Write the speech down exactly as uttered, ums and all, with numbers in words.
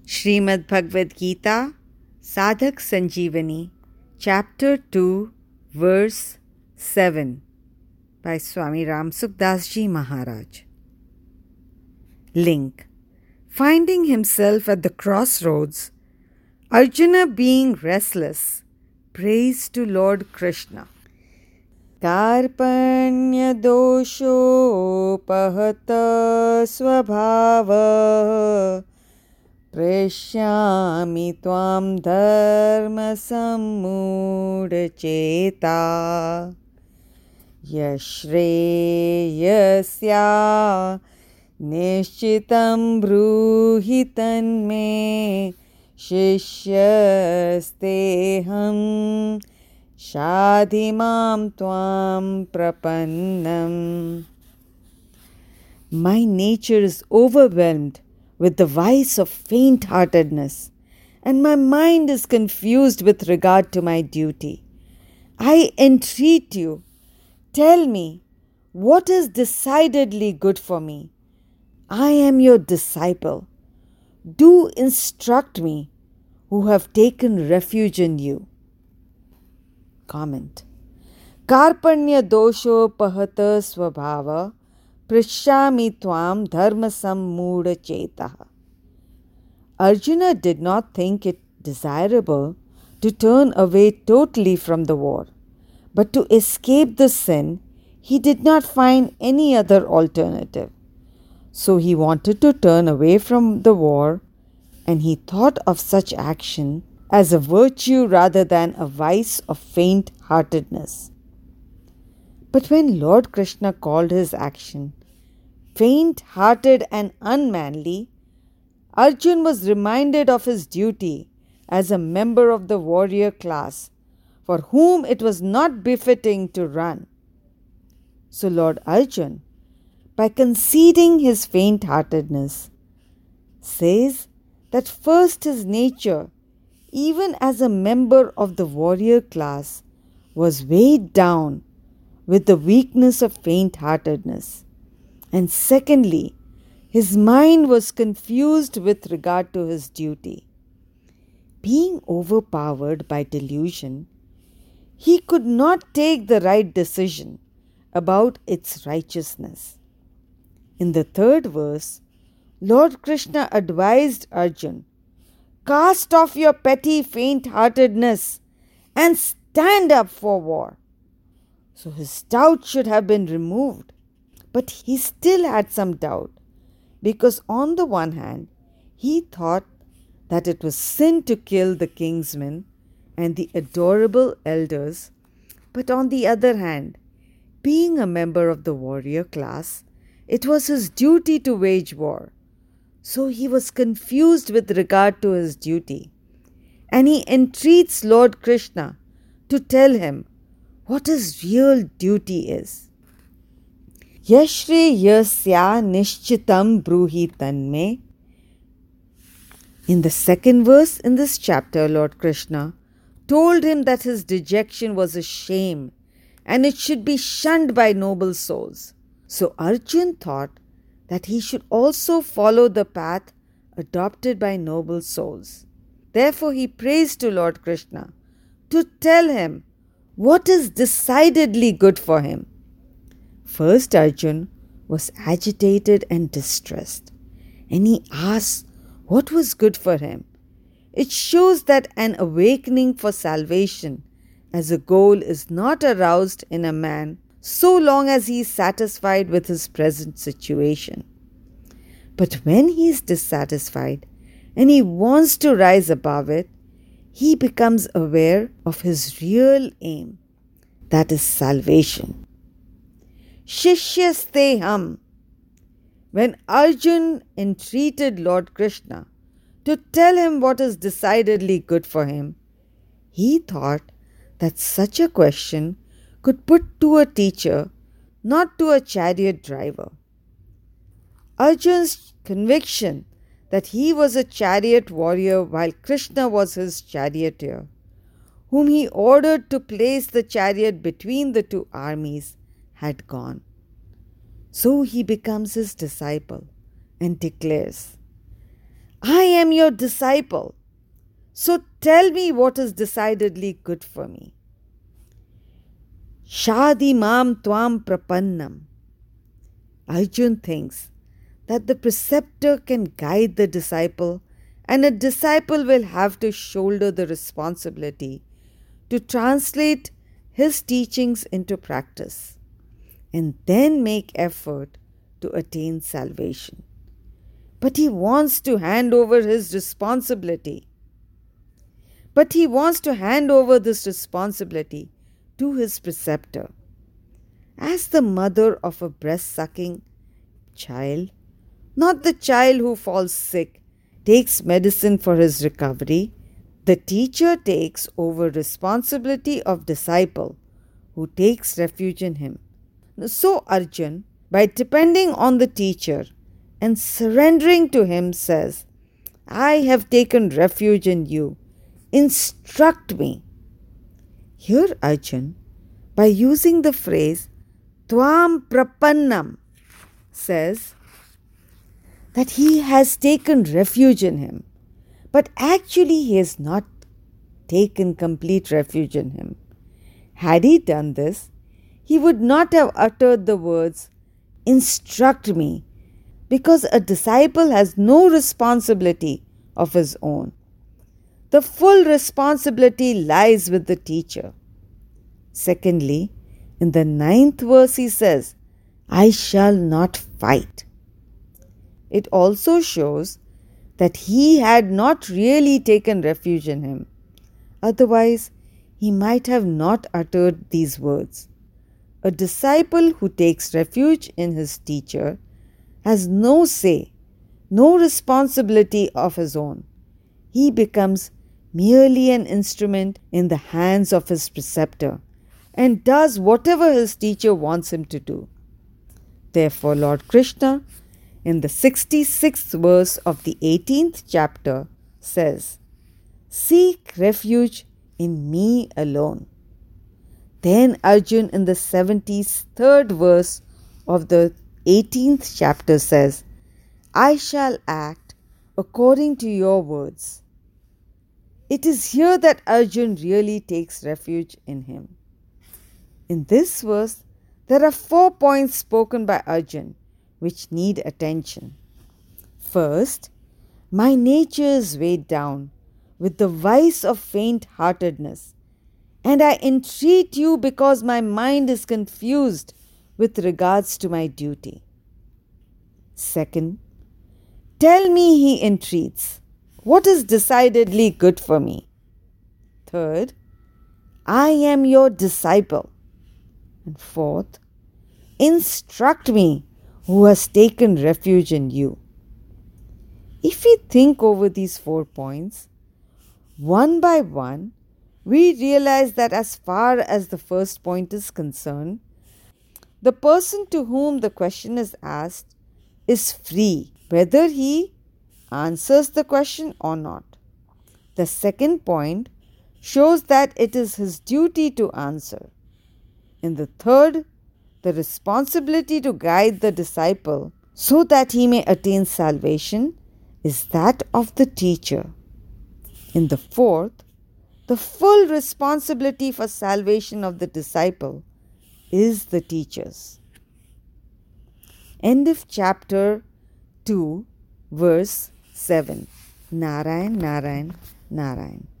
Srimad Bhagavad Gita, Sadhak Sanjeevani, Chapter two, Verse seven, by Swami Ramsukdas Ji Maharaj. Link. Finding himself at the crossroads, Arjuna, being restless, prays to Lord Krishna. Karpanya dosho pahata svabhava Preshyami tvam dharma sammudacheta Yashreyasya nishchitam bruhi tanme Shishyasteham Shadhimam tvam prapannam. My nature is overwhelmed with the vice of faint-heartedness, and my mind is confused with regard to my duty. I entreat you, tell me, what is decidedly good for me? I am your disciple. Do instruct me, who have taken refuge in you. Comment. Karpanya dosho pahata svabhava Prishyami tvam dharma sammuda chetaha. Arjuna did not think it desirable to turn away totally from the war, but to escape the sin, he did not find any other alternative. So he wanted to turn away from the war, and he thought of such action as a virtue rather than a vice of faint-heartedness. But when Lord Krishna called his action faint-hearted and unmanly, Arjuna was reminded of his duty as a member of the warrior class, for whom it was not befitting to run. So Lord Arjuna, by conceding his faint-heartedness, says that first his nature, even as a member of the warrior class, was weighed down with the weakness of faint-heartedness. And secondly, his mind was confused with regard to his duty. Being overpowered by delusion, he could not take the right decision about its righteousness. In the third verse, Lord Krishna advised Arjuna, cast off your petty faint-heartedness and stand up for war. So his doubt should have been removed. But he still had some doubt, because on the one hand, he thought that it was sin to kill the kingsmen and the adorable elders, but on the other hand, being a member of the warrior class, it was his duty to wage war. So he was confused with regard to his duty, and he entreats Lord Krishna to tell him what his real duty is. Yashreyasya nishchitam bruhi tanme. In the second verse in this chapter, Lord Krishna told him that his dejection was a shame and it should be shunned by noble souls. So Arjuna thought that he should also follow the path adopted by noble souls. Therefore he prays to Lord Krishna to tell him what is decidedly good for him. First, Arjuna was agitated and distressed, and he asked what was good for him. It shows that an awakening for salvation as a goal is not aroused in a man so long as he is satisfied with his present situation. But when he is dissatisfied and he wants to rise above it, he becomes aware of his real aim, that is salvation. Shishyasteham. When Arjuna entreated Lord Krishna to tell him what is decidedly good for him, he thought that such a question could put to a teacher, not to a chariot driver. Arjuna's conviction that he was a chariot warrior while Krishna was his charioteer, whom he ordered to place the chariot between the two armies, had gone. So he becomes his disciple and declares, I am your disciple, so tell me what is decidedly good for me. Shadi mam tvam prapannam. Arjun thinks that the preceptor can guide the disciple, and a disciple will have to shoulder the responsibility to translate his teachings into practice and then make effort to attain salvation. But he wants to hand over his responsibility. But he wants to hand over this responsibility to his preceptor. As the mother of a breast-sucking child, not the child who falls sick, takes medicine for his recovery, the teacher takes over responsibility of disciple who takes refuge in him. So Arjun, by depending on the teacher and surrendering to him, says, I have taken refuge in you. Instruct me. Here Arjun, by using the phrase Tvam Prapannam, says that he has taken refuge in him. But actually he has not taken complete refuge in him. Had he done this, he would not have uttered the words, instruct me, because a disciple has no responsibility of his own. The full responsibility lies with the teacher. Secondly, in the ninth verse he says, I shall not fight. It also shows that he had not really taken refuge in him. Otherwise, he might have not uttered these words. A disciple who takes refuge in his teacher has no say, no responsibility of his own. He becomes merely an instrument in the hands of his preceptor and does whatever his teacher wants him to do. Therefore, Lord Krishna, in the sixty-sixth verse of the eighteenth chapter, says, Seek refuge in me alone. Then Arjun, in the seventy-third verse of the eighteenth chapter, says, I shall act according to your words. It is here that Arjun really takes refuge in him. In this verse, there are four points spoken by Arjun which need attention. First, my nature is weighed down with the vice of faint-heartedness, and I entreat you because my mind is confused with regards to my duty. Second, tell me, he entreats, what is decidedly good for me. Third, I am your disciple. And fourth, instruct me who has taken refuge in you. If we think over these four points, one by one, we realize that as far as the first point is concerned, the person to whom the question is asked is free, whether he answers the question or not. The second point shows that it is his duty to answer. In the third, the responsibility to guide the disciple so that he may attain salvation is that of the teacher. In the fourth, the full responsibility for salvation of the disciple is the teacher's. End of chapter two, verse seven. Narayan, Narayan, Narayan.